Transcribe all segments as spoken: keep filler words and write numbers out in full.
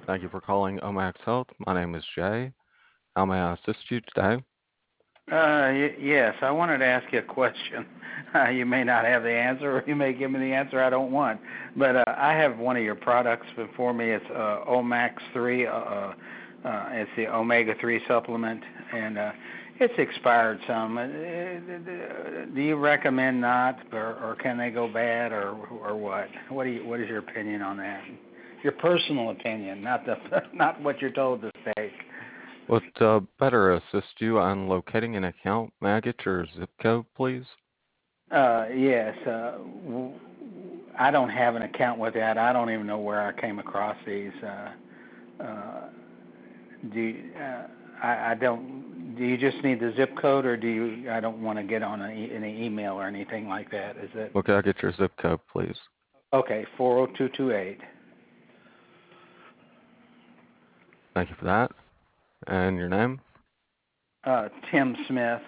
Thank you for calling Omax Health. My name is Jay. How may I assist you today? Uh, y- yes, I wanted to ask you a question. Uh, you may not have the answer, or you may give me the answer I don't want. But uh, I have one of your products before me. It's uh, Omax three. Uh, uh, uh, it's the omega three supplement, and uh, it's expired some. Uh, do you recommend not, or, or can they go bad, or or what? What do you, What is your opinion on that? Your personal opinion, not the not what you're told to say. Would uh, better assist you on locating an account? May I get your zip code, please? Uh, yes. Uh, w- I don't have an account with that. I don't even know where I came across these. Uh, uh, do you, uh, I, I don't. Do you just need the zip code, or do you? I don't want to get on an e- any email or anything like that. Is it Okay, I get your zip code, please. okay? Four zero two two eight. Thank you for that. And your name? Uh, Tim Smith.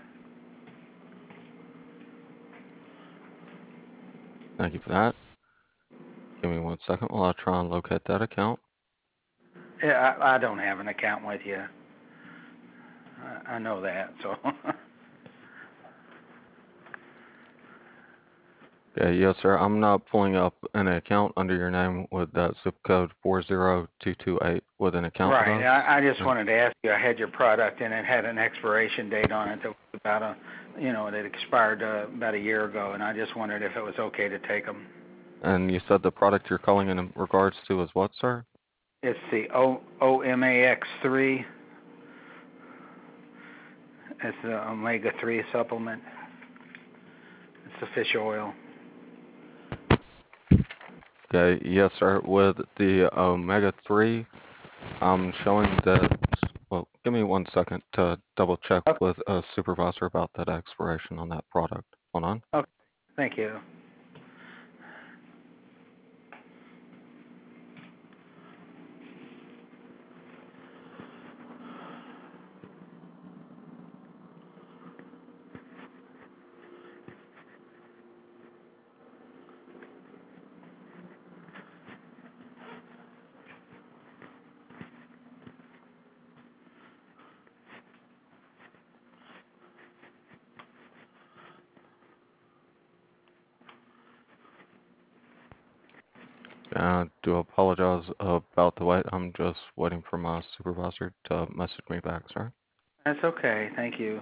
Thank you for that. Give me one second while I try and locate that account. Yeah, I, I don't have an account with you. I, I know that. So. Okay, yes, sir. I'm not pulling up an account under your name with that zip code four zero two two eight with an account with Right. us. I, I just Uh, wanted to ask you. I had your product, and it had an expiration date on it that was about a, you know, it expired uh, about a year ago, and I just wondered if it was okay to take them. And you said the product you're calling in regards to is what, sir? It's the O O M A X three. It's the omega three supplement. It's the fish oil. Okay, yes, sir. With the omega three, I'm showing that. Well, give me one second to double check Okay. with a supervisor about that expiration on that product. Hold on. Okay. Thank you. I do apologize about the wait. I'm just waiting for my supervisor to message me back, sir. That's okay. Thank you.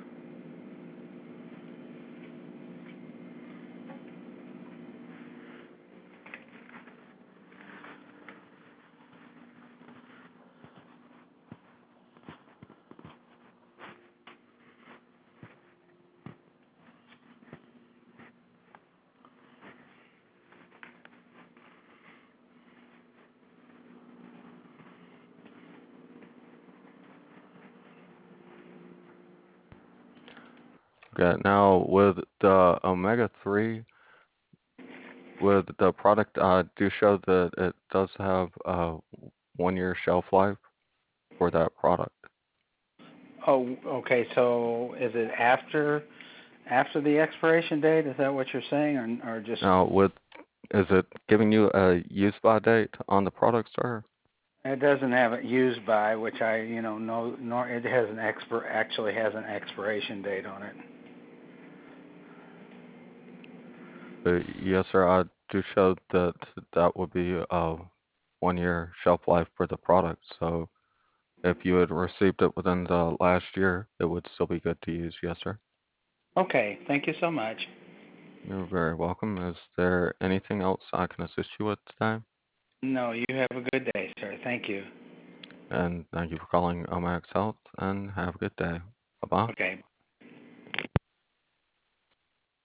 Okay, now with the omega three, with the product, I do show that it does have a one year shelf life for that product. Oh, okay. So is it after after the expiration date? Is that what you're saying, or or just? Now, with is it giving you a use by date on the product, sir? It doesn't have it used by, which I, you know, know, nor it has an expir actually has an expiration date on it. Uh, yes, sir. I do show that that would be a one year shelf life for the product. So if you had received it within the last year, it would still be good to use. Yes, sir. Okay, thank you so much. You're very welcome. Is there anything else I can assist you with today? No, you have a good day, sir. Thank you. And thank you for calling Omax Health and have a good day. Bye bye. Okay.